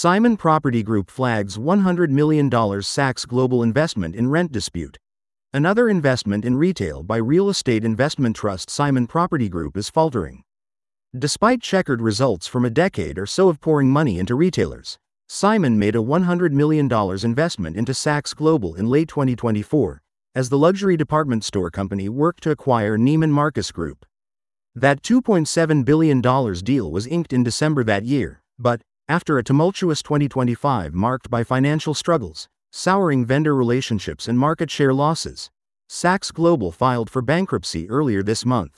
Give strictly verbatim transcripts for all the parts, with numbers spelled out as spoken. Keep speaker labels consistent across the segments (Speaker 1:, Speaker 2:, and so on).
Speaker 1: Simon Property Group flags one hundred million dollars Saks Global investment in rent dispute. Another investment in retail by real estate investment trust Simon Property Group is faltering. Despite checkered results from a decade or so of pouring money into retailers, Simon made a one hundred million dollars investment into Saks Global in late twenty twenty-four, as the luxury department store company worked to acquire Neiman Marcus Group. That two point seven billion dollars deal was inked in December that year, but, after a tumultuous twenty twenty-five marked by financial struggles, souring vendor relationships and market share losses, Saks Global filed for bankruptcy earlier this month.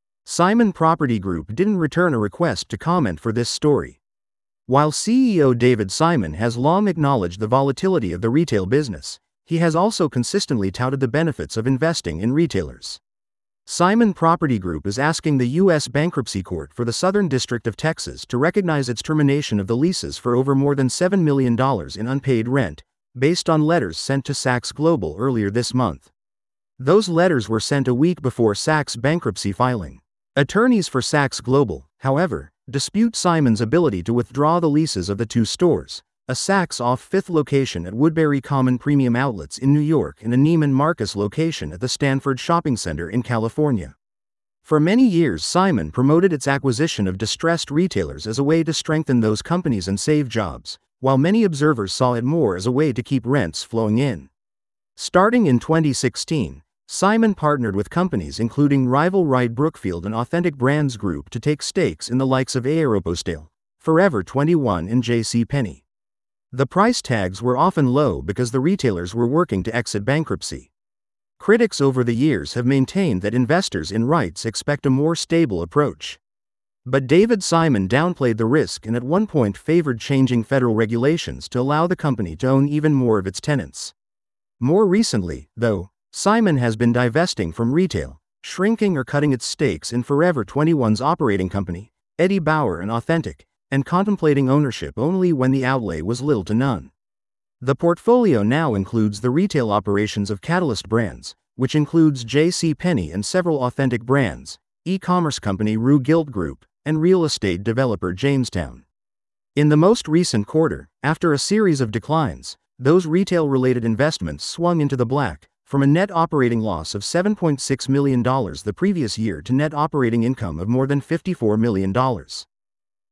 Speaker 1: Simon Property Group didn't return a request to comment for this story. While C E O David Simon has long acknowledged the volatility of the retail business, he has also consistently touted the benefits of investing in retailers. Simon Property Group is asking the U S Bankruptcy Court for the Southern District of Texas to recognize its termination of the leases for over more than seven million dollars in unpaid rent, based on letters sent to Saks Global earlier this month. Those letters were sent a week before Saks' bankruptcy filing. Attorneys for Saks Global, however, dispute Simon's ability to withdraw the leases of the two stores, a Saks off Fifth location at Woodbury Common Premium Outlets in New York and a Neiman Marcus location at the Stanford Shopping Center in California. For many years, Simon promoted its acquisition of distressed retailers as a way to strengthen those companies and save jobs, while many observers saw it more as a way to keep rents flowing in. Starting in twenty sixteen, Simon partnered with companies including rival Wright Brookfield and Authentic Brands Group to take stakes in the likes of Aéropostale, Forever twenty-one and J C Penney. The price tags were often low because the retailers were working to exit bankruptcy. Critics over the years have maintained that investors in REITs expect a more stable approach. But David Simon downplayed the risk and at one point favored changing federal regulations to allow the company to own even more of its tenants. More recently, though, Simon has been divesting from retail, shrinking or cutting its stakes in Forever twenty-one's operating company, Eddie Bauer and Authentic, and contemplating ownership only when the outlay was little to none. The portfolio now includes the retail operations of Catalyst Brands, which includes J C Penney and several Authentic Brands, e-commerce company Rue Gilt Group, and real estate developer Jamestown. In the most recent quarter, after a series of declines, those retail-related investments swung into the black, from a net operating loss of seven point six million dollars the previous year to net operating income of more than fifty-four million dollars.